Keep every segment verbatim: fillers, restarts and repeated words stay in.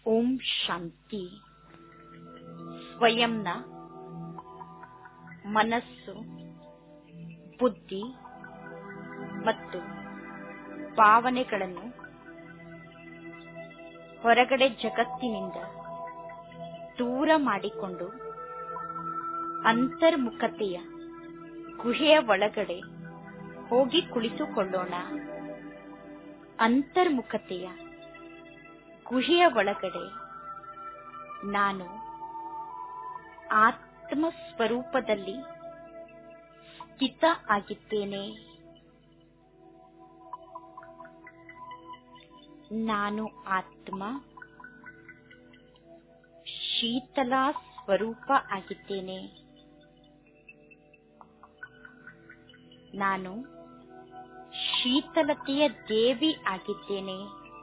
ಓಂ ಶಾಂತಿ. ಸ್ವಯಂನ ಮನಸ್ಸು, ಬುದ್ಧಿ ಮತ್ತು ಭಾವನೆಗಳನ್ನು ಹೊರಗಡೆ ಜಗತ್ತಿನಿಂದ ದೂರ ಮಾಡಿಕೊಂಡು ಅಂತರ್ಮುಖತೆಯ ಗುಹೆಯ ಒಳಗಡೆ ಹೋಗಿ ಕುಳಿತುಕೊಳ್ಳೋಣ. ಅಂತರ್ಮುಖತೆಯ ಗುಹೆಯ ಒಳಗಡೆ ನಾನು ಆತ್ಮ ಸ್ವರೂಪದಲ್ಲಿ ಸ್ಥಿತ ಆಗಿದ್ದೇನೆ. ನಾನು ಆತ್ಮ ಶೀತಲ ಸ್ವರೂಪ ಆಗಿದ್ದೇನೆ. ನಾನು ಶೀತಲತೆಯ ದೇವಿ ಆಗಿದ್ದೇನೆ.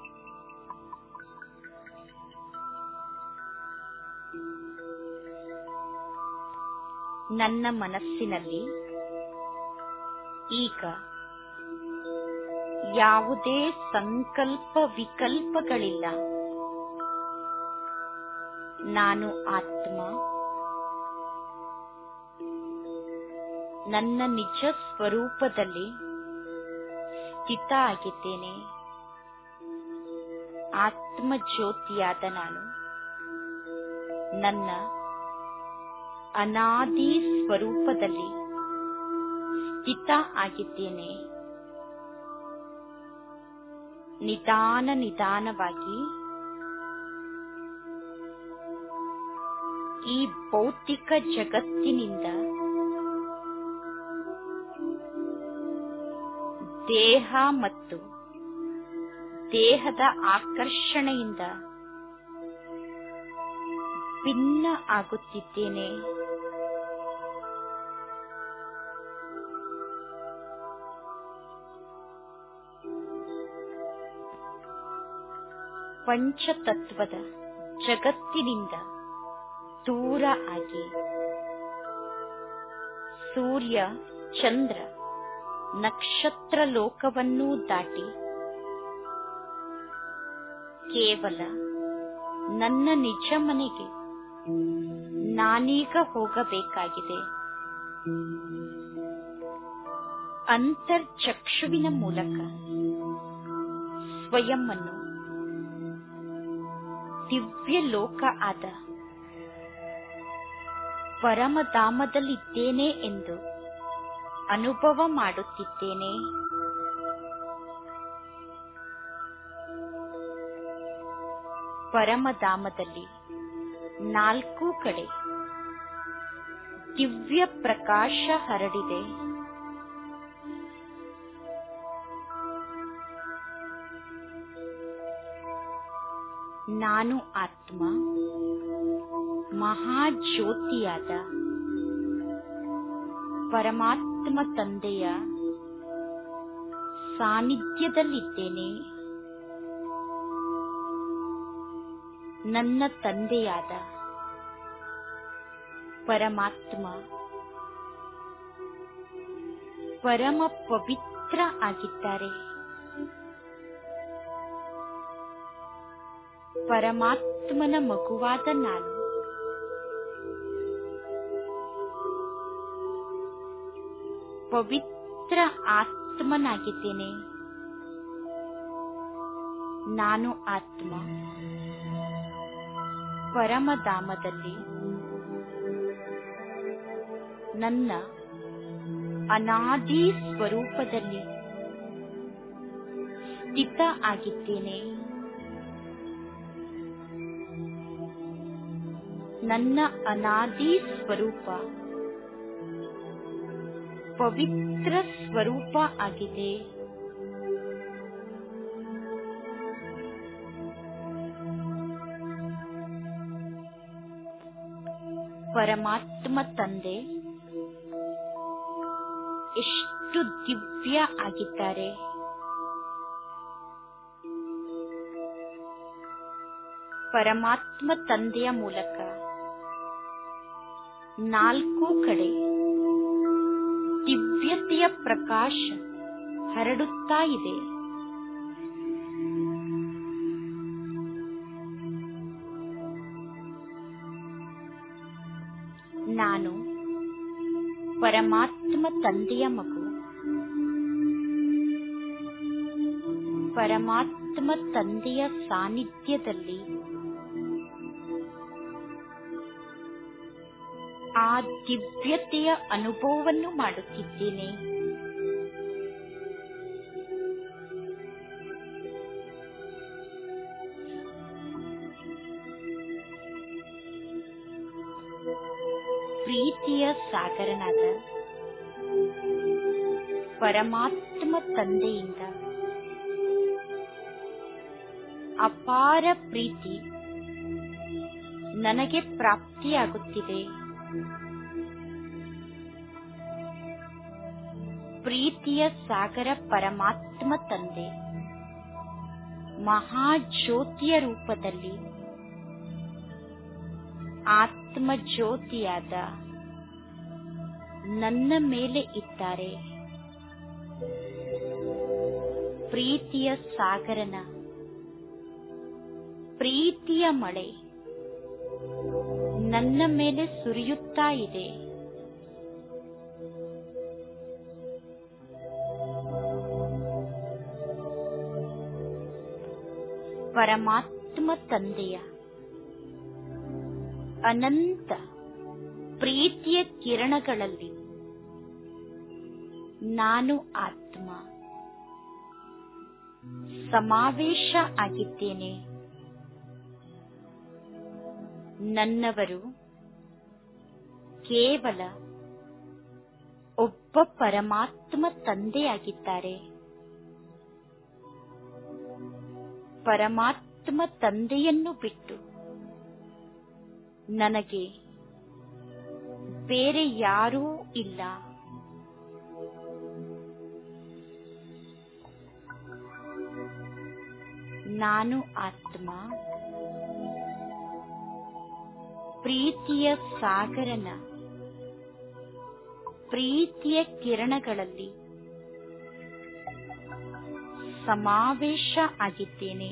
ನನ್ನ ಮನಸ್ಸಿನಲ್ಲಿ ಈಗ ಯಾವುದೇ ಸಂಕಲ್ಪ ವಿಕಲ್ಪಗಳಿಲ್ಲ. ನಾನು ಆತ್ಮ ನನ್ನ ನಿಜ ಸ್ವರೂಪದಲ್ಲಿ ಸ್ಥಿತ ಆಗಿದ್ದೇನೆ. ಆತ್ಮ ಜ್ಯೋತಿಯಾದ ನಾನು ನನ್ನ ಅನಾದಿ ಸ್ವರೂಪದಲ್ಲಿ ಸ್ಥಿತ ಆಗಿದ್ದೇನೆ. ನಿಧಾನ ನಿಧಾನವಾಗಿ ಈ ಭೌತಿಕ ಜಗತ್ತಿನಿಂದ ದೇಹ ಮತ್ತು ದೇಹದ ಆಕರ್ಷಣೆಯಿಂದ ಭಿನ್ನ ಆಗುತ್ತಿದ್ದೇನೆ. ಪಂಚತತ್ವದ ಜಗತ್ತಿನಿಂದ ದೂರ ಆಗಿ ಸೂರ್ಯ ಚಂದ್ರ ನಕ್ಷತ್ರ ಲೋಕವನ್ನೂ ದಾಟಿ ಕೇವಲ ನನ್ನ ನಿಜ ಮನೆಗೆ ನಾನೀಗ ಹೋಗಬೇಕಾಗಿದೆ. ಅಂತರ್ಚಕ್ಷುವಿನ ಮೂಲಕ ಸ್ವಯಂ ಅನ್ನು ದಿವ್ಯ ಲೋಕ ಆದ ಪರಮಧಾಮದಲ್ಲಿದ್ದೇನೆ ಎಂದು ಅನುಭವ ಮಾಡುತ್ತಿದ್ದೇನೆ. ಪರಮಧಾಮದಲ್ಲಿ ನಾಲ್ಕು ಕಡೆ ದಿವ್ಯ ಪ್ರಕಾಶ ಹರಡಿದೆ. ನಾನು ಆತ್ಮ ಮಹಾಜ್ಯೋತಿಯಾದ ಪರಮಾತ್ಮ ತಂದೆಯ ಸಾನ್ನಿಧ್ಯದಲ್ಲಿದ್ದೇನೆ. ನನ್ನ ತಂದೆಯಾದ ಪರಮಾತ್ಮ ಪರಮ ಪವಿತ್ರ ಆಗಿದ್ದಾರೆ. ಪರಮಾತ್ಮನ ಮಗುವಾದ ನಾನು ಪವಿತ್ರ ಆತ್ಮನಾಗಿದ್ದೇನೆ. ನಾನು ಆತ್ಮ ಪರಮಧಾಮದಲ್ಲಿ ನನ್ನ ಅನಾದಿ ಸ್ವರೂಪದಲ್ಲಿ ಸ್ಥಿತ ಆಗಿದ್ದೇನೆ. ನನ್ನ ಅನಾದಿ ಸ್ವರೂಪ ಪವಿತ್ರ ಸ್ವರೂಪ ಆಗಿದೆ. ಪರಮಾತ್ಮ ತಂದೆ ಎಷ್ಟು ದಿವ್ಯ ಆಗಿದ್ದಾರೆ. ಪರಮಾತ್ಮ ತಂದೆಯ ಮೂಲಕ ನಾಲ್ಕು ಕಡೆ ದಿವ್ಯತೆಯ ಪ್ರಕಾಶ ಹರಡುತ್ತಾ ಇದೆ. ನಾನು ಪರಮಾತ್ಮ ತಂದೆಯ ಮಗು. ಪರಮಾತ್ಮ ತಂದೆಯ ಸಾನ್ನಿಧ್ಯದಲ್ಲಿ ಆ ದಿವ್ಯತೆಯ ಅನುಭವವನ್ನು ಮಾಡುತ್ತಿದ್ದೇನೆ. ಪ್ರೀತಿಯ ಸಾಗರನಾದ ಪರಮಾತ್ಮ ತಂದೆಯಿಂದ ಅಪಾರ ಪ್ರೀತಿ ನನಗೆ ಪ್ರಾಪ್ತಿಯಾಗುತ್ತಿದೆ. ಪ್ರೀತಿಯ ಸಾಗರ ಪರಮಾತ್ಮ ತಂದೆ ಮಹಾಜ್ಯೋತಿಯ ರೂಪದಲ್ಲಿ ಆತ್ಮ ಜ್ಯೋತಿಯಾದ ನನ್ನ ಮೇಲೆ ಇದ್ದಾರೆ. ಪ್ರೀತಿಯ ಸಾಗರನ ಪ್ರೀತಿಯ ಮಳೆ ನನ್ನ ಮೇಲೆ ಸುರಿಯುತ್ತಾ ಇದೆ. ಪರಮಾತ್ಮ ತಂದೆಯ ಅನಂತ ಪ್ರೀತಿಯ ಕಿರಣಗಳಲ್ಲಿ ನಾನು ಆತ್ಮ ಸಮಾವೇಶ ಆಗಿದ್ದೇನೆ. ನನ್ನವರು ಕೇವಲ ಒಬ್ಬ ಪರಮಾತ್ಮ ತಂದೆಯಾಗಿದ್ದಾರೆ. ಪರಮಾತ್ಮ ತಂದೆಯನ್ನು ಬಿಟ್ಟು ನನಗೆ ಬೇರೆ ಯಾರೂ ಇಲ್ಲ. ನಾನು ಆತ್ಮ ಪ್ರೀತಿಯ ಸಾಗರನ ಪ್ರೀತಿಯ ಕಿರಣಗಳಲ್ಲಿ ಸಮಾವೇಶ ಆಗಿದ್ದೇನೆ.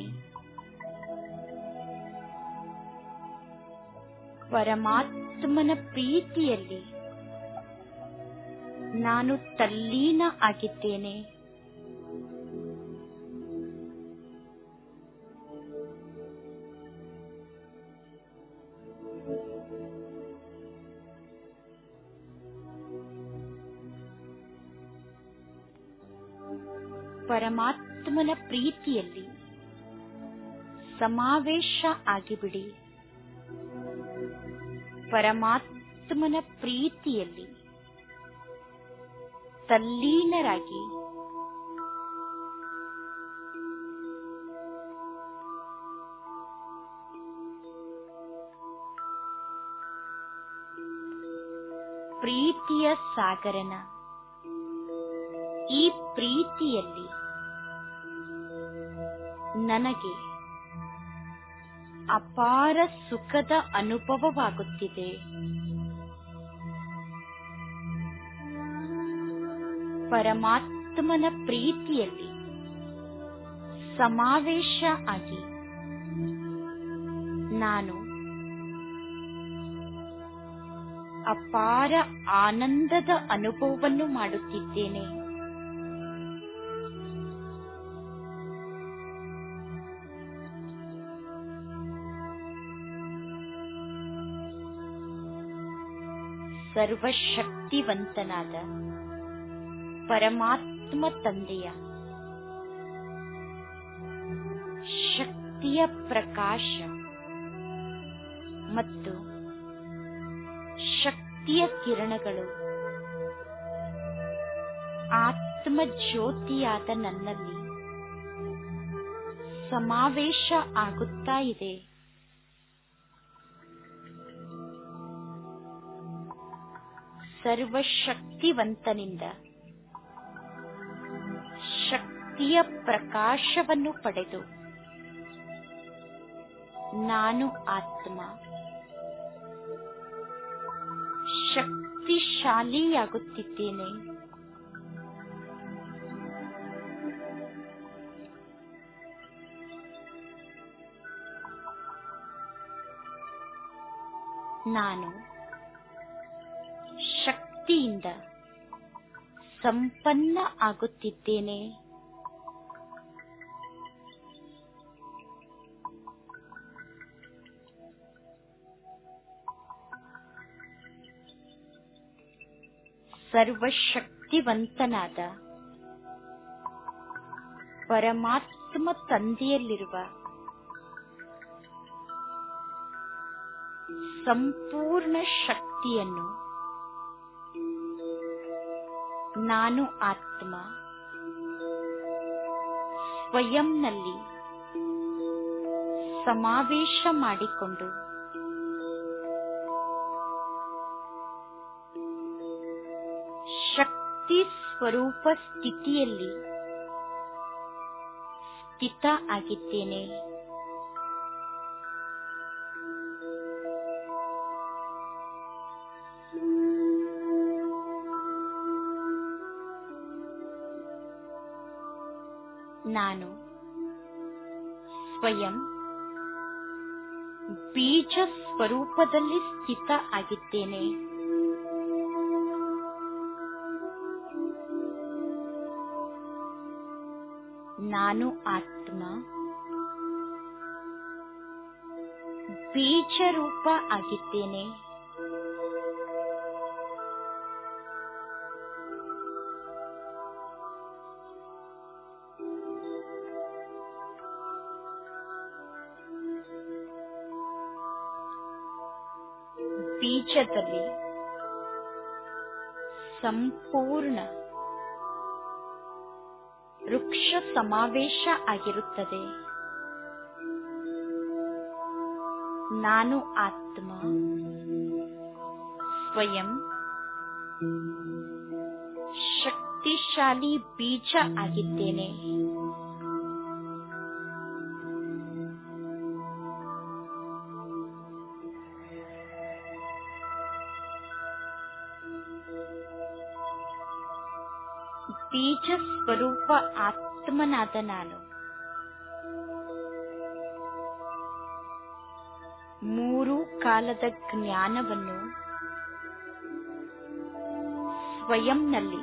ಪರಮಾತ್ಮನ ಪ್ರೀತಿಯಲ್ಲಿ ನಾನು ತಲ್ಲೀನ ಆಗಿದ್ದೇನೆ. ಪರಮಾತ್ಮನ ಪ್ರೀತಿಯಲ್ಲಿ ಸಮಾವೇಶ ಆಗಿಬಿಡಿ. ಪರಮಾತ್ಮನ ಪ್ರೀತಿಯಲ್ಲಿ ತಲ್ಲೀನರಾಗಿ ಪ್ರೀತಿಯ ಸಾಗರನ ಈ ಪ್ರೀತಿಯಲ್ಲಿ ನನಗೆ ಅಪಾರ ಸುಖದ ಅನುಭವವಾಗುತ್ತಿದೆ. ಪರಮಾತ್ಮನ ಪ್ರೀತಿಯಲ್ಲಿ ಸಮಾವೇಶ ಆಗಿ ನಾನು ಅಪಾರ ಆನಂದದ ಅನುಭವವನ್ನು ಮಾಡುತ್ತಿದ್ದೇನೆ. ಸರ್ವಶಕ್ತಿವಂತನಾದ ಪರಮಾತ್ಮ ತಂದೆಯ ಶಕ್ತಿಯ ಪ್ರಕಾಶ ಮತ್ತು ಶಕ್ತಿಯ ಕಿರಣಗಳು ಆತ್ಮ ಜ್ಯೋತಿಯಾದ ನನ್ನಲ್ಲಿ ಸಮಾವೇಶ ಆಗುತ್ತಾ ಇದೆ. ಸರ್ವಶಕ್ತಿವಂತನಿಂದ ಶಕ್ತಿಯ ಪ್ರಕಾಶವನ್ನು ಪಡೆದು ನಾನು ಆತ್ಮ ಶಕ್ತಿಶಾಲಿಯಾಗುತ್ತಿದ್ದೇನೆ. ನಾನು ಶಕ್ತಿಯಿಂದ ಸಂಪನ್ನ ಆಗುತ್ತಿದ್ದೇನೆ. ಸರ್ವಶಕ್ತಿವಂತನಾದ ಪರಮಾತ್ಮ ತಂದೆಯಲ್ಲಿರುವ ಸಂಪೂರ್ಣ ಶಕ್ತಿಯನ್ನು ನಾನು ಆತ್ಮ ಸ್ವಯಂನಲ್ಲಿ ಸಮಾವೇಶ ಮಾಡಿಕೊಂಡು ಶಕ್ತಿ ಸ್ವರೂಪ ಸ್ಥಿತಿಯಲ್ಲಿ ಸ್ಥಿತ ಆಗಿದ್ದೇನೆ. ನಾನು ಸ್ವಯಂ ಬೀಜ ಸ್ವರೂಪದಲ್ಲಿ ಸ್ಥಿತ ಆಗಿದ್ದೇನೆ. ನಾನು ಆತ್ಮ ಬೀಜ ರೂಪ ಆಗಿದ್ದೇನೆ. ಬೀಜದಲ್ಲಿ ಸಂಪೂರ್ಣ ವೃಕ್ಷ ಸಮಾವೇಶ ಆಗಿರುತ್ತದೆ. ನಾನು ಆತ್ಮ ಸ್ವಯಂ ಶಕ್ತಿಶಾಲಿ ಬೀಜ ಆಗಿದ್ದೇನೆ. ಬೀಜ ಸ್ವರೂಪ ಆತ್ಮನಾದ ನಾನು ಮೂರು ಕಾಲದ ಜ್ಞಾನವನ್ನು ಸ್ವಯಂನಲ್ಲಿ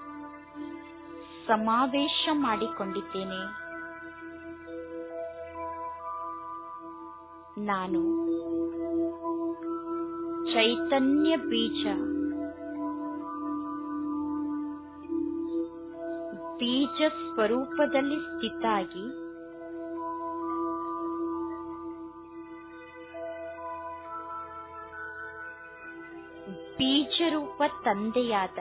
ಸಮಾವೇಶ ಮಾಡಿಕೊಂಡಿದ್ದೇನೆ. ನಾನು ಚೈತನ್ಯ ಬೀಜ, ಬೀಜ ಸ್ವರೂಪದಲ್ಲಿ ಸ್ಥಿತ ಆಗಿ ಬೀಜರೂಪ ತಂದೆಯಾದ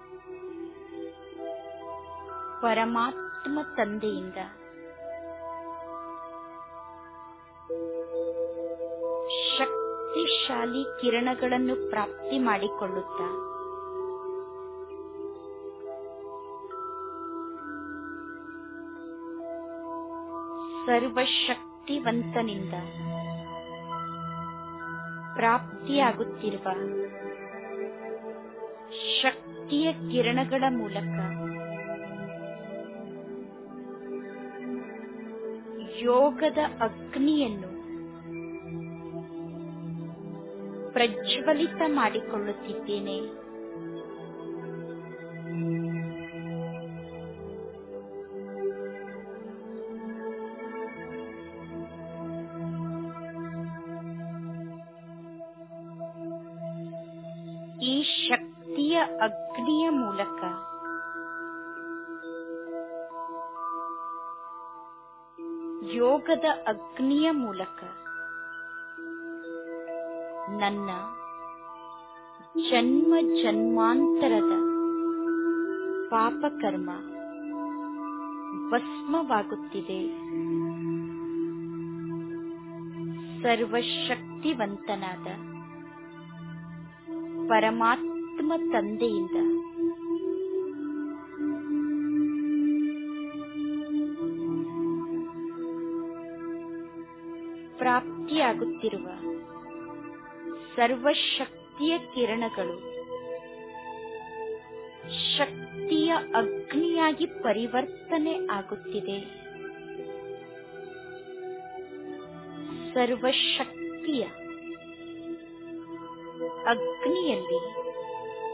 ಪರಮಾತ್ಮ ತಂದೆಯಿಂದ ಶಕ್ತಿಶಾಲಿ ಕಿರಣಗಳನ್ನು ಪ್ರಾಪ್ತಿ ಮಾಡಿಕೊಳ್ಳುತ್ತಾ ಸರ್ವಶಕ್ತಿವಂತನಿಂದ ಪ್ರಾಪ್ತಿಯಾಗುತ್ತಿರುವ ಶಕ್ತಿಯ ಕಿರಣಗಳ ಮೂಲಕ ಯೋಗದ ಅಗ್ನಿಯನ್ನು ಪ್ರಜ್ವಲಿತ ಮಾಡಿಕೊಳ್ಳುತ್ತಿದ್ದೇನೆ. ಈ ಶಕ್ತಿಯ ಅಗ್ನಿಯ ಮೂಲಕ ಯೋಗದ ಅಗ್ನಿಯ ಮೂಲಕ ನನ್ನ ಜನ್ಮ ಜನ್ಮಾಂತರದ ಪಾಪಕರ್ಮ ಭಸ್ಮವಾಗುತ್ತಿದೆ. ಸರ್ವಶಕ್ತಿವಂತನಾದ ಪರಮಾತ್ಮ ತಂದೆಯಿಂದ ಪ್ರಾಪ್ತಿಯಾಗುತ್ತಿರುವ ಸರ್ವಶಕ್ತಿಯ ಕಿರಣಗಳು ಶಕ್ತಿಯ ಅಗ್ನಿಯಾಗಿ ಪರಿವರ್ತನೆ ಆಗುತ್ತಿದೆ. ಸರ್ವಶಕ್ತಿಯ ಅಗ್ನಿಯಲ್ಲಿ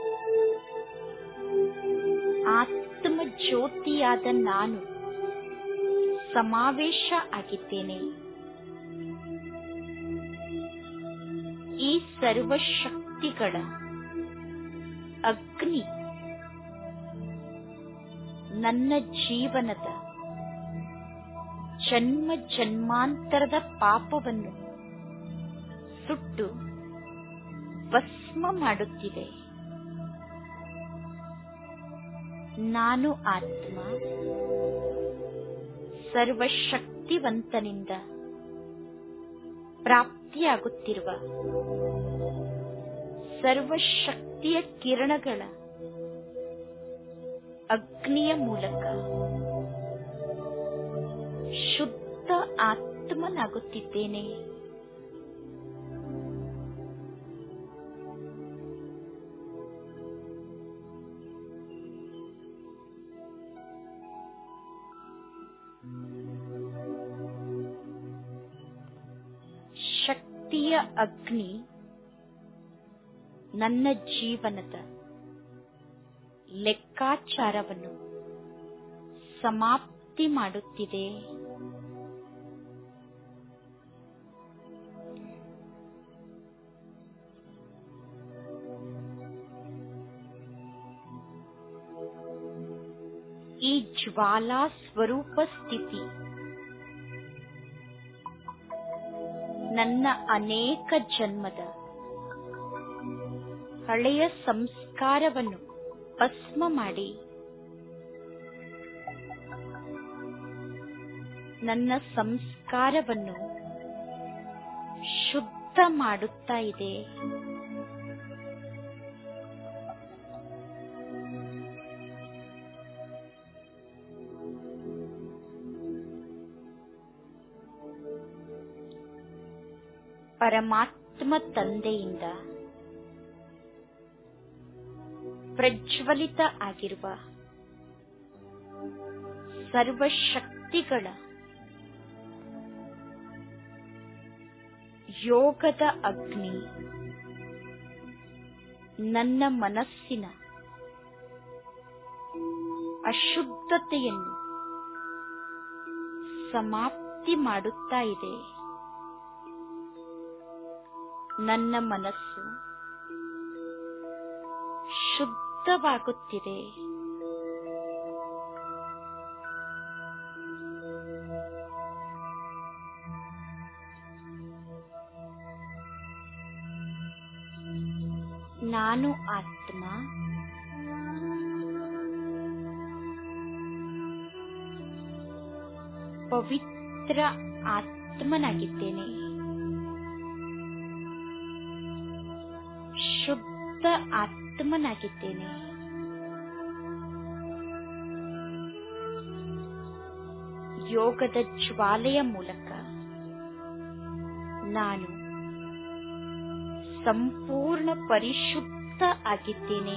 ಆತ್ಮ ಜ್ಯೋತಿಯಾದ ನಾನು ಸಮಾವೇಶ ಆಗಿದ್ದೇನೆ. ಈ ಸರ್ವಶಕ್ತಿಗಳ ಅಗ್ನಿ ನನ್ನ ಜೀವನದ ಜನ್ಮ ಜನ್ಮಾಂತರದ ಪಾಪವನ್ನು ಸುಟ್ಟು ಭಸ್ಮ ಮಾಡುತ್ತಿದೆ. ನಾನು ಆತ್ಮ ಸರ್ವಶಕ್ತಿವಂತನಿಂದ ಪ್ರಾಪ್ತಿಯಾಗುತ್ತಿರುವ ಸರ್ವಶಕ್ತಿಯ ಕಿರಣಗಳ ಅಗ್ನಿಯ ಮೂಲಕ ಶುದ್ಧ ಆತ್ಮನಾಗುತ್ತಿದ್ದೇನೆ. ಶಕ್ತಿಯ ಅಗ್ನಿ ನನ್ನ ಜೀವನದ ಲೆಕ್ಕಾಚಾರವನ್ನು ಸಮಾಪ್ತಿ ಮಾಡುತ್ತಿದೆ. ಈ ಜ್ವಾಲಾ ಸ್ವರೂಪ ಸ್ಥಿತಿ ನನ್ನ ಅನೇಕ ಜನ್ಮದ ಹಳೆಯ ಸಂಸ್ಕಾರವನ್ನು ಭಸ್ಮ ಮಾಡಿ ನನ್ನ ಸಂಸ್ಕಾರವನ್ನು ಶುದ್ಧ ಮಾಡುತ್ತಾ ಇದೆ. ಪರಮಾತ್ಮ ತಂದೆಯಿಂದ ಪ್ರಜ್ವಲಿತ ಆಗಿರುವ ಸರ್ವಶಕ್ತಿಗಳ ಯೋಗದ ಅಗ್ನಿ ನನ್ನ ಮನಸ್ಸಿನ ಅಶುದ್ಧತೆಯನ್ನು ಸಮಾಪ್ತಿ ಮಾಡುತ್ತಾ ಇದೆ. ನನ್ನ ಮನಸ್ಸು ಶುದ್ಧವಾಗುತ್ತಿದೆ. ನಾನು ಆತ್ಮ ಪವಿತ್ರ ಆತ್ಮನಾಗಿದ್ದೇನೆ. ಶುದ್ಧ ಆತ್ಮನಾಗಿದ್ದೇನೆ. ಯೋಗದ ಜ್ವಾಲೆಯ ಮೂಲಕ ನಾನು ಸಂಪೂರ್ಣ ಪರಿಶುದ್ಧ ಆಗಿದ್ದೇನೆ.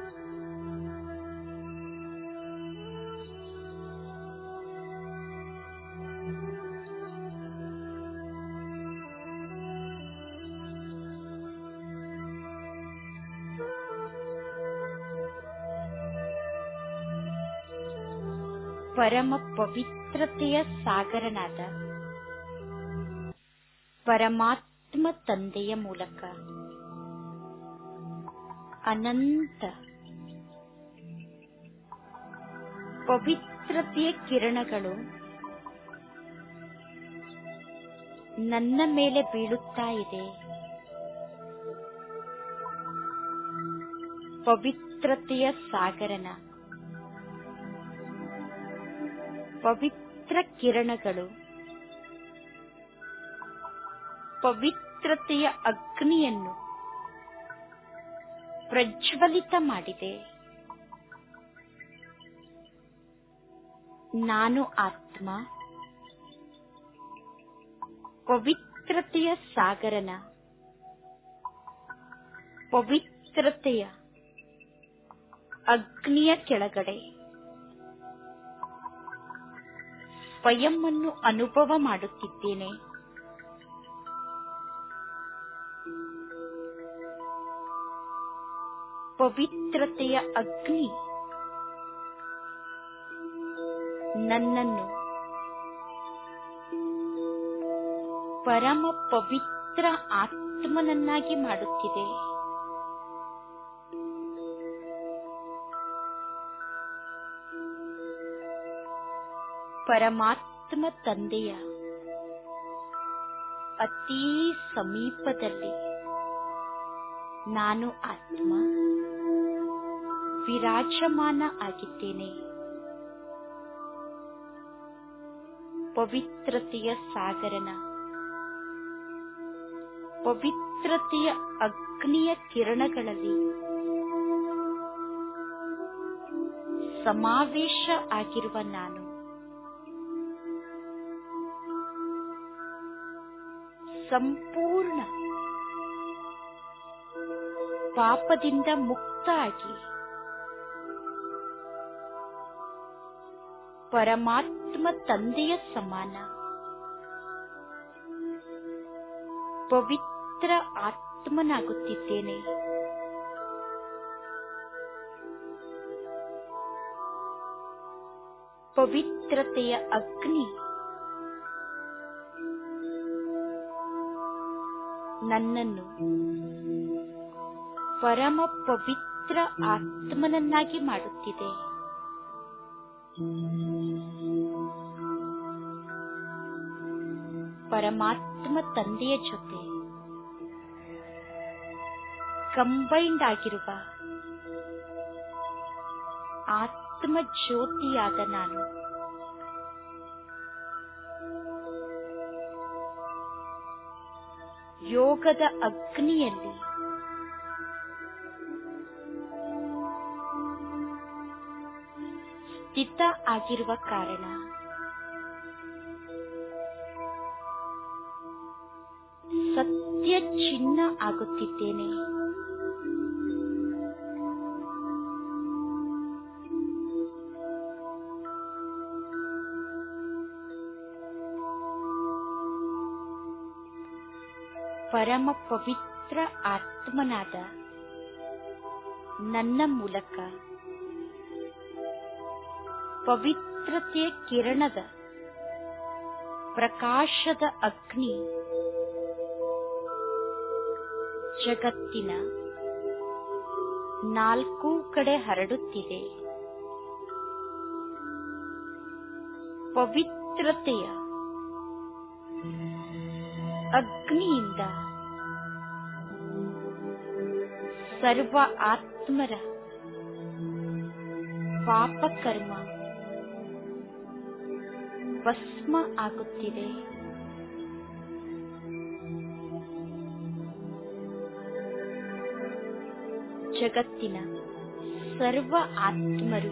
ಪರಮ ಪವಿತ್ರತೆಯ ಸಾಗರನಾದ ಪರಮಾತ್ಮ ತಂದೆಯ ಮೂಲಕ ಅನಂತ ಪವಿತ್ರತೆಯ ಕಿರಣಗಳು ನನ್ನ ಮೇಲೆ ಬೀಳುತ್ತಾ ಇದೆ. ಪವಿತ್ರತೆಯ ಸಾಗರನ ಪವಿತ್ರ ಕಿರಣಗಳು ಪವಿತ್ರತೆಯ ಅಗ್ನಿಯನ್ನು ಪ್ರಜ್ವಲಿತ ಮಾಡಿದೆ. ನಾನು ಆತ್ಮ ಪವಿತ್ರತೆಯ ಸಾಗರನ ಪವಿತ್ರತೆಯ ಅಗ್ನಿಯ ಕೆಳಗಡೆ ಸ್ವಯಂ ಅನ್ನು ಅನುಭವ ಮಾಡುತ್ತಿದ್ದೇನೆ. ಪವಿತ್ರತೆಯ ಅಗ್ನಿ ನನ್ನನ್ನು ಪರಮ ಪವಿತ್ರ ಆತ್ಮನನ್ನಾಗಿ ಮಾಡುತ್ತಿದೆ. ಪರಮಾತ್ಮ ತಂದೆಯ ಅತೀ ಸಮೀಪದಲ್ಲಿ ನಾನು ಆತ್ಮ ವಿರಾಜಮಾನ ಆಗಿದ್ದೇನೆ. ಪವಿತ್ರತೆಯ ಸಾಗರನ ಪವಿತ್ರತೆಯ ಅಗ್ನಿಯ ಕಿರಣಗಳಲ್ಲಿ ಸಮಾವೇಶ ಆಗಿರುವ ನಾನು ಸಂಪೂರ್ಣ ಪಾಪದಿಂದ ಮುಕ್ತ ಆಗಿ ಪರಮಾತ್ಮ ತಂದೆಯ ಸಮಾನ ಪವಿತ್ರ ಆತ್ಮನಾಗುತ್ತಿದ್ದೇನೆ. ಪವಿತ್ರತೆಯ ಅಗ್ನಿ ನನ್ನನ್ನು ಪರಮ ಪವಿತ್ರ ಆತ್ಮನನ್ನಾಗಿ ಮಾಡುತ್ತಿದೆ. ಪರಮಾತ್ಮ ತಂದೆಯ ಜೊತೆ ಕಂಬೈಂಡ್ ಆಗಿರುವ ಆತ್ಮ ಜ್ಯೋತಿಯಾದ ನಾನು ಯೋಗದ ಅಗ್ನಿಯಲ್ಲಿ ಸ್ಥಿತ ಆಗಿರುವ ಕಾರಣ ಸತ್ಯ ಚಿನ್ನ ಆಗುತ್ತಿದ್ದೇನೆ. ಪರಮ ಪವಿತ್ರ ಆತ್ಮನಾದ ನನ್ನ ಮೂಲಕ ಪವಿತ್ರತೆಯ ಕಿರಣದ ಪ್ರಕಾಶದ ಅಗ್ನಿ ಜಗತ್ತಿನ ನಾಲ್ಕೂ ಕಡೆ ಹರಡುತ್ತಿದೆ. ಪವಿತ್ರತೆಯ ಅಗ್ನಿಯಿಂದ ಸರ್ವ ಆತ್ಮರ ಪಾಪಕರ್ಮ ಭಸ್ಮ ಆಗುತ್ತಿದೆ. ಜಗತ್ತಿನ ಸರ್ವ ಆತ್ಮರು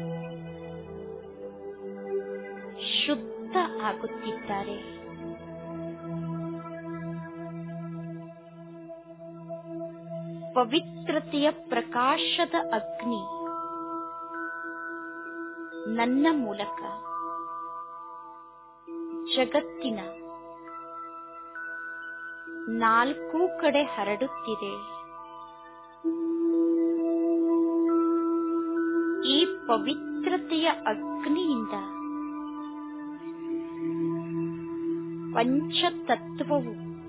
ಶುದ್ಧ ಆಗುತ್ತಿದ್ದಾರೆ. ಪವಿತ್ರತೆಯ ಪ್ರಕಾಶದ ಅಗ್ನಿ ನನ್ನ ಮೂಲಕ ಜಗತ್ತಿನ ನಾಲ್ಕೂ ಕಡೆ ಹರಡುತ್ತಿದೆ. ಈ ಪವಿತ್ರತೆಯ ಅಗ್ನಿಯಿಂದ ಪಂಚತತ್ವವು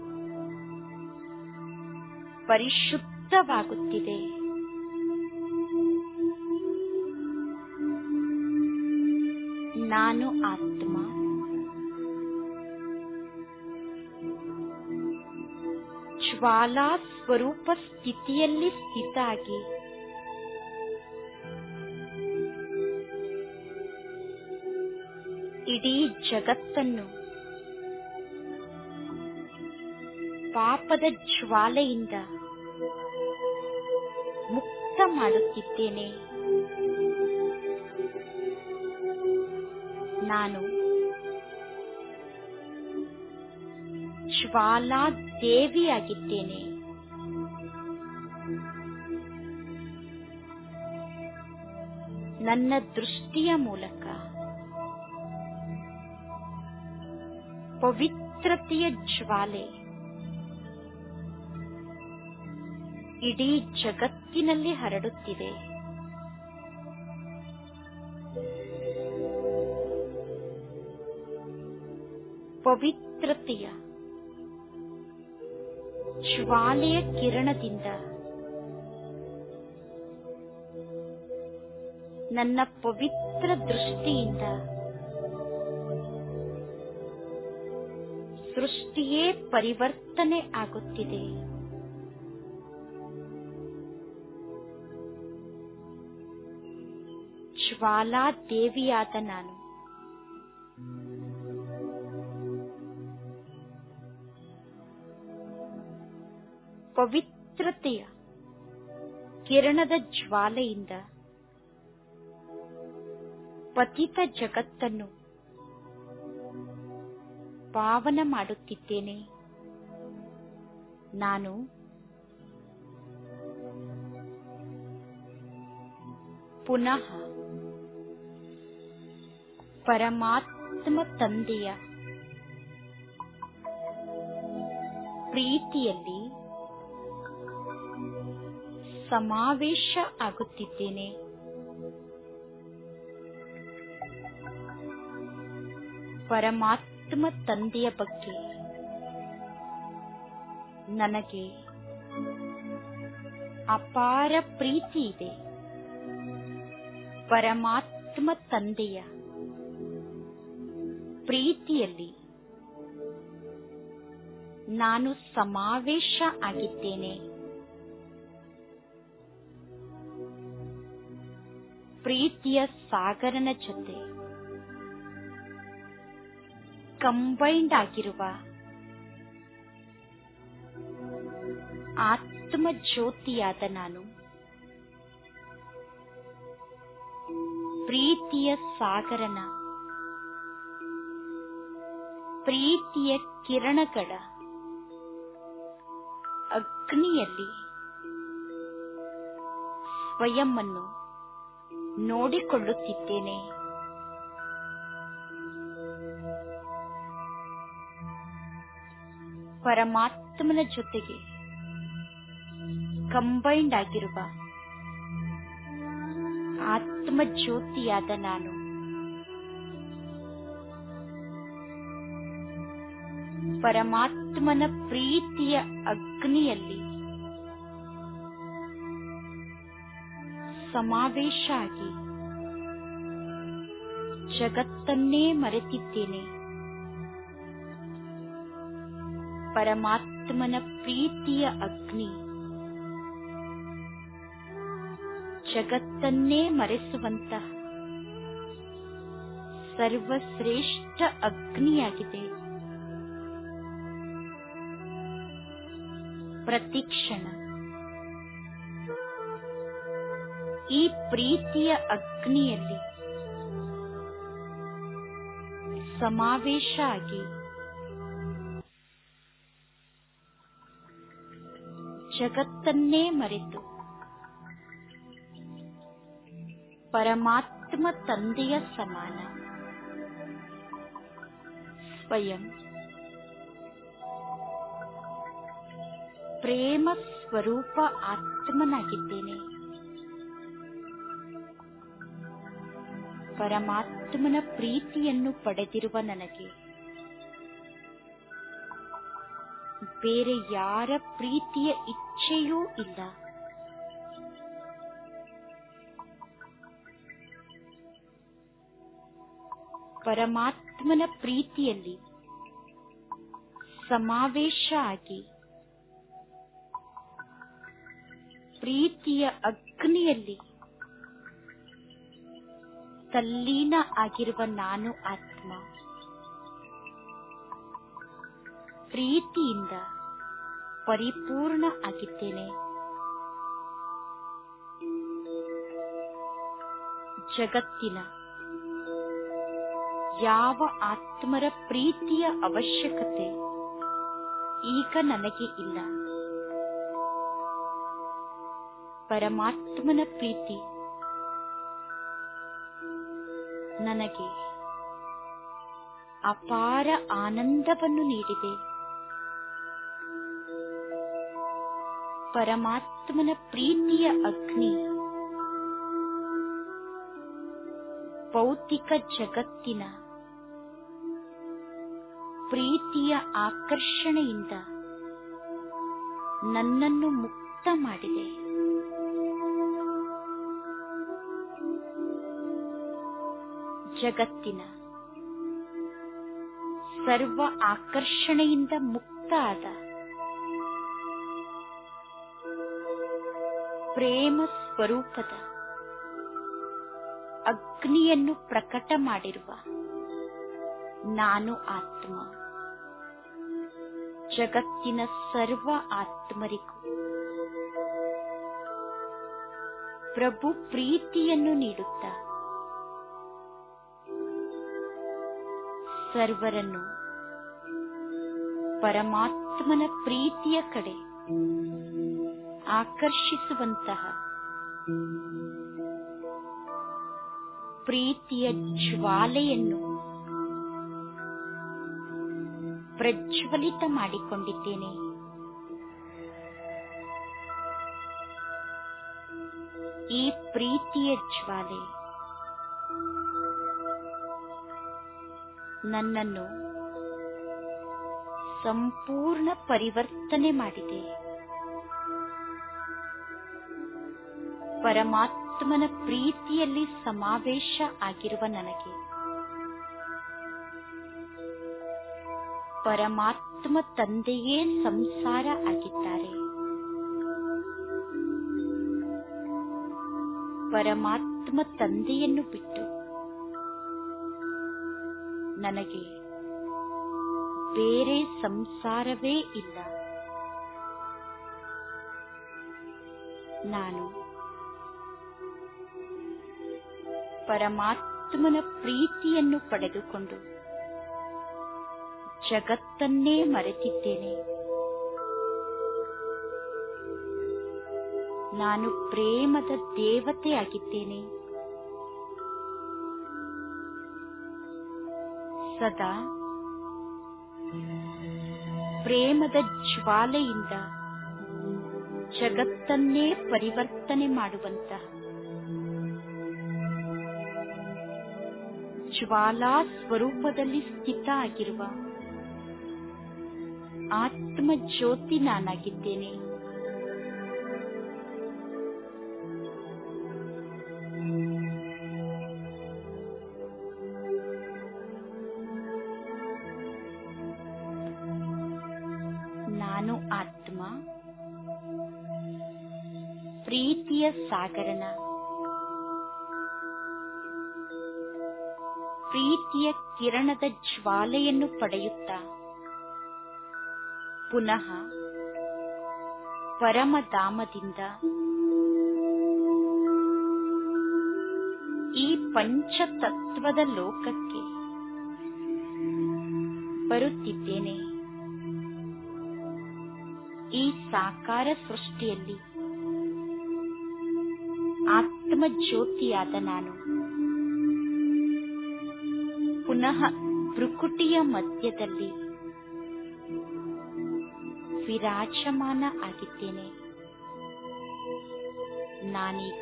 ಪರಿಶುದ್ಧವಾಗುತ್ತಿದೆ. ನಾನು ಆತ್ಮ ಜ್ವಾಲಾ ಸ್ವರೂಪ ಸ್ಥಿತಿಯಲ್ಲಿ ಸ್ಥಿತ ಆಗಿ ಇಡೀ ಜಗತ್ತನ್ನು ಪಾಪದ ಜ್ವಾಲೆಯಿಂದ ಮುಕ್ತ ಮಾಡುತ್ತಿದ್ದೇನೆ. ನಾನು ಜ್ವಾಲಾ ದೇವಿಯಾಗಿದ್ದೇನೆ. ನನ್ನ ದೃಷ್ಟಿಯ ಮೂಲಕ ಪವಿತ್ರತೆಯ ಜ್ವಾಲೆ ಇಡೀ ಜಗತ್ತಿನಲ್ಲಿ ಹರಡುತ್ತಿದೆ. ಪವಿತ್ರತೆಯ ಜ್ವಾಲೆಯ ಕಿರಣದಿಂದ ನನ್ನ ಪವಿತ್ರ ದೃಷ್ಟಿಯಿಂದ ಸೃಷ್ಟಿಯೇ ಪರಿವರ್ತನೆ ಆಗುತ್ತಿದೆ. ಜ್ವಾಲಾ ದೇವಿಯಾದ ನಾನು ಪವಿತ್ರತೆಯ ಕಿರಣದ ಜ್ವಾಲೆಯಿಂದ ಪತಿತ ಜಗತ್ತನ್ನು ಪಾವನ ಮಾಡುತ್ತಿದ್ದೇನೆ. ನಾನು ಪುನಃ ಪರಮಾತ್ಮ ತಂದೆಯ ಪ್ರೀತಿಯಲ್ಲಿ ಸಮಾವೇಶ ಆಗುತ್ತಿದ್ದೇನೆ. ಪರಮಾತ್ಮ ತಂದೆಯ ಬಗ್ಗೆ ನನಗೆ ಅಪಾರ ಪ್ರೀತಿ ಇದೆ. ಪರಮಾತ್ಮ ತಂದೆಯ ಪ್ರೀತಿಯಲ್ಲಿ ನಾನು ಸಮಾವೇಶ ಆಗಿದ್ದೇನೆ. ಪ್ರೀತಿಯ ಸಾಗರನ ಜೊತೆ ಕಂಬೈಂಡ್ ಆಗಿರುವ ಆತ್ಮ ಜ್ಯೋತಿಯಾದ ನಾನು ಪ್ರೀತಿಯ ಸಾಗರನ ಪ್ರೀತಿಯ ಕಿರಣಗಳ ಅಗ್ನಿಯಲ್ಲಿ ಸ್ವಯಂವನ್ನು ನೋಡಿಕೊಳ್ಳುತ್ತಿದ್ದೇನೆ. ಪರಮಾತ್ಮನ ಜೊತೆಗೆ ಕಂಬೈಂಡ್ ಆಗಿರುವ ಆತ್ಮ ಜ್ಯೋತಿಯಾದ ನಾನು ಪರಮಾತ್ಮನ ಪ್ರೀತಿಯ ಅಗ್ನಿಯಲ್ಲಿ ಸಮಾವೇಶ ಆಗಿ ಜಗತ್ತನ್ನೇ ಮರೆತಿದ್ದೇನೆ. ಪರಮಾತ್ಮನ ಪ್ರೀತಿಯ ಅಗ್ನಿ ಜಗತ್ತನ್ನೇ ಮರೆಸುವಂತಹ ಸರ್ವಶ್ರೇಷ್ಠ ಅಗ್ನಿಯಾಗಿದೆ. ಪ್ರತಿಕ್ಷಣ ಈ ಪ್ರೀತಿಯ ಅಗ್ನಿಯಲ್ಲಿ ಸಮಾವೇಶ ಆಗಿ ಜಗತ್ತನ್ನೇ ಮರೆತು ಪರಮಾತ್ಮ ತಂದೆಯ ಸಮಾನ ಸ್ವಯಂ ಪ್ರೇಮ ಸ್ವರೂಪ ಆತ್ಮನಾಗಿದ್ದೇನೆ. ಪರಮಾತ್ಮನ ಪ್ರೀತಿಯನ್ನು ಪಡೆದಿರುವ ನನಗೆ ಬೇರೆ ಯಾರ ಪ್ರೀತಿಯ ಇಚ್ಛೆಯೂ ಇಲ್ಲ. ಪರಮಾತ್ಮನ ಪ್ರೀತಿಯಲ್ಲಿ ಸಮಾವೇಶ ಆಗಿ ಪ್ರೀತಿಯ ಅಗ್ನಿಯಲ್ಲಿ ತಲ್ಲೀನ ಆಗಿರುವ ನಾನು ಆತ್ಮ ಪ್ರೀತಿಯಿಂದ ಪರಿಪೂರ್ಣ ಆಗಿದ್ದೇನೆ. ಜಗತ್ತಿನ ಯಾವ ಆತ್ಮರ ಪ್ರೀತಿಯ ಅವಶ್ಯಕತೆ ಈಗ ನನಗೆ ಇಲ್ಲ. ಪರಮಾತ್ಮನ ಪ್ರೀತಿ ನನಗೆ ಅಪಾರ ಆನಂದವನ್ನು ನೀಡಿದೆ. ಪರಮಾತ್ಮನ ಪ್ರೀತಿಯ ಅಗ್ನಿ ಭೌತಿಕ ಜಗತ್ತಿನ ಪ್ರೀತಿಯ ಆಕರ್ಷಣೆಯಿಂದ ನನ್ನನ್ನು ಮುಕ್ತ ಮಾಡಿದೆ. ಜಗತ್ತಿನ ಸರ್ವ ಆಕರ್ಷಣೆಯಿಂದ ಮುಕ್ತ ಆದ ಪ್ರೇಮ ಸ್ವರೂಪದ ಅಗ್ನಿಯನ್ನು ಪ್ರಕಟ ಮಾಡಿರುವ ನಾನು ಆತ್ಮ ಜಗತ್ತಿನ ಸರ್ವ ಆತ್ಮರಿಗೂ ಪ್ರಭು ಪ್ರೀತಿಯನ್ನು ನೀಡುತ್ತಾ ಸರ್ವರನ್ನು ಪರಮಾತ್ಮನ ಪ್ರೀತಿಯ ಕಡೆ ಆಕರ್ಷಿಸುವಂತಹ ಪ್ರೀತಿಯ ಜ್ವಾಲೆಯನ್ನು ಪ್ರಜ್ವಲಿತ ಮಾಡಿಕೊಂಡಿದ್ದೇನೆ. ಈ ಪ್ರೀತಿಯ ಜ್ವಾಲೆ ನನ್ನನ್ನು ಸಂಪೂರ್ಣ ಪರಿವರ್ತನೆ ಮಾಡಿದೆ. ಪರಮಾತ್ಮನ ಪ್ರೀತಿಯಲ್ಲಿ ಸಮಾವೇಶ ಆಗಿರುವ ನನಗೆ ಪರಮಾತ್ಮ ತಂದೆಯೇ ಸಂಸಾರ ಆಗಿದ್ದಾರೆ. ಪರಮಾತ್ಮ ತಂದೆಯನ್ನು ಬಿಟ್ಟು ನನಗೆ ಬೇರೆ ಸಂಸಾರವೇ ಇಲ್ಲ. ನಾನು ಪರಮಾತ್ಮನ ಪ್ರೀತಿಯನ್ನು ಪಡೆದುಕೊಂಡು ಜಗತ್ತನ್ನೇ ಮರೆತಿದ್ದೇನೆ. ನಾನು ಪ್ರೇಮದ ದೇವತೆಯಾಗಿದ್ದೇನೆ. ಸದಾ ಪ್ರೇಮದ ಜ್ವಾಲೆಯಿಂದ ಜಗತ್ತನ್ನೇ ಪರಿವರ್ತನೆ ಮಾಡುವಂತಹ ಜ್ವಾಲಾ ಸ್ವರೂಪದಲ್ಲಿ ಸ್ಥಿತ ಆಗಿರುವ ಆತ್ಮ ಜ್ಯೋತಿ ನಾನಾಗಿದ್ದೇನೆ. ನಾನು ಆತ್ಮ ಪ್ರೀತಿಯ ಸಾಗರನ ಪ್ರೀತಿಯ ಕಿರಣದ ಜ್ವಾಲೆಯನ್ನು ಪಡೆಯುತ್ತಾ ಪುನಃ ಪರಮಧಾಮದಿಂದ ಈ ಪಂಚತತ್ವದ ಲೋಕಕ್ಕೆ ಬರುತ್ತಿದ್ದೇನೆ. ಈ ಸಾಕಾರ ಸೃಷ್ಟಿಯಲ್ಲಿ ಆತ್ಮ ಜ್ಯೋತಿಯಾದ ನಾನು ಪುನಃ ಭ್ರುಕುಟಿಯ ಮಧ್ಯದಲ್ಲಿ ವಿರಾಜಮಾನ ಆಗಿದ್ದೇನೆ. ನಾನೀಗ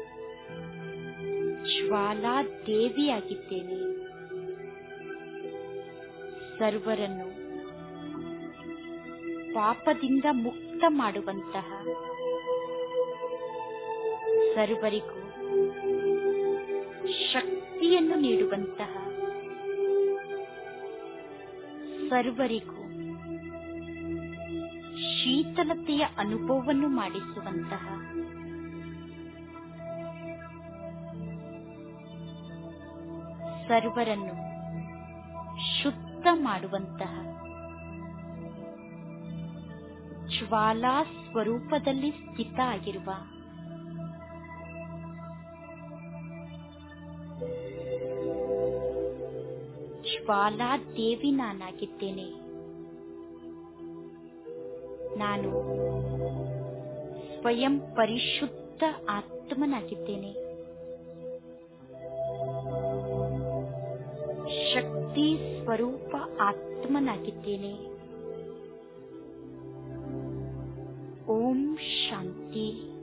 ಜ್ವಾಲಾ ದೇವಿಯಾಗಿದ್ದೇನೆ. ಸರ್ವರನ್ನು ಪಾಪದಿಂದ ಮುಕ್ತ ಮಾಡುವಂತಹ, ಸರ್ವರಿಗೂ ಶಕ್ತಿಯನ್ನು ನೀಡುವಂತಹ, ಸರ್ವರಿಗೂ ಶೀತಲತೆಯ ಅನುಭವವನ್ನು ಮಾಡಿಸುವಂತಹ, ಸರ್ವರನ್ನು ಶುದ್ಧ ಮಾಡುವಂತಹ ಜ್ವಾಲಾ ಸ್ವರೂಪದಲ್ಲಿ ಸ್ಥಿತ ಆಗಿರುವ ಜ್ವಾಲಾ ದೇವಿ ನಾನಾಗಿದ್ದೇನೆ. ನಾನು ಸ್ವಯಂ ಪರಿಶುದ್ಧ ಆತ್ಮನಾಗಿದ್ದೇನೆ. ಶಕ್ತಿ ಸ್ವರೂಪ ಆತ್ಮನಾಗಿದ್ದೇನೆ. ಓಂ ಶಾಂತಿ.